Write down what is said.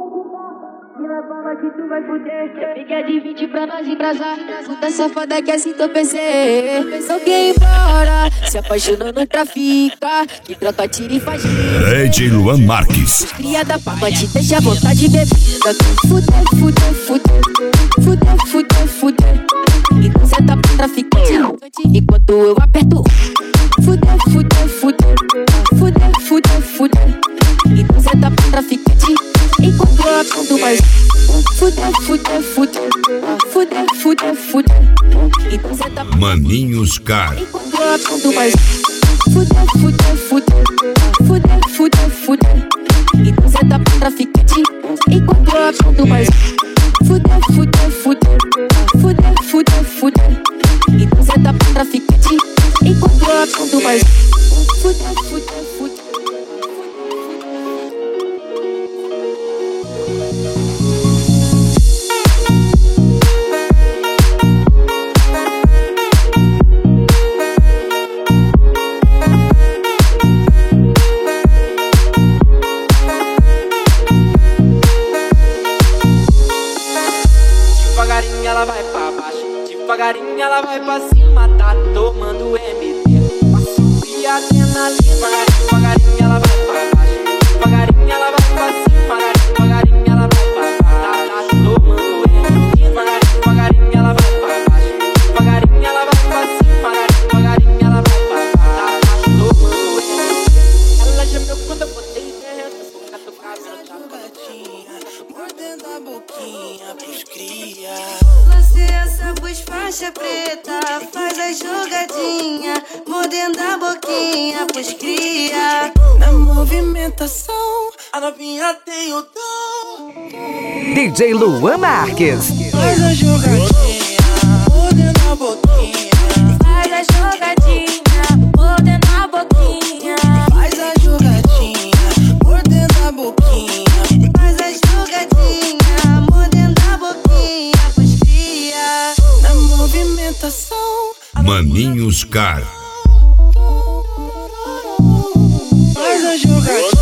Que tu vai fuder, fica de 20 pra nós embrasar. Puta safada que assim tô PC. Não quer ir embora, se apaixonou no trafica. Que troca tira e faz DJ Luan Marques. Criada pra te deixa à vontade de beber. Fuder, fuder, fuder. Fuder, fuder, fuder. Então cê tá pra traficante enquanto eu aperto. Fuder, fuder, fuder. Fuder, fuder, fuder. Então cê tá pra traficante enquanto eu aperto mais. Fuder, fuder, fuder. Fuder, fuder, fuder. Então cê tá Maninhos Car. enquanto eu aperto mais. Fuder, fuder, fuder. Fuder, fuder, fuder. Então cê tá pra traficante enquanto eu aperto mais. Fuder, fuder, fuder. Fuder, fuder, fuder. Então cê tá pra traficante enquanto eu aperto mais. Fuder, fuder, fuder. Devagarinho ela vai pra baixo, devagarinho ela vai pra cima, tá tomando MD. Passo e adrenalina, devagarinho ela vai pra baixo, devagarinho ela vai pra cima, devagarinho ela vai pra baixo, tá tomando MD. Devagarinho ela vai pra baixo, devagarinho ela vai pra cima, devagarinho ela vai pra baixo, tá tomando MD. Ela gemeu quando eu botei dentro, gato cabelo de gatinha, mordendo a boquinha pros cria. Você essa voz faixa preta, faz a jogadinha, mordendo a boquinha pros cria. Na movimentação, a novinha tem o dom. DJ Luan Marques. Faz a jogadinha, mordendo a boquinha. Faz a jogadinha, mordendo a boquinha. Faz a jogadinha, mordendo a boquinha. Faz a jogadinha, mordendo a boquinha pros cria. Na movimentação, Maninhos Car. faz a jogadinha.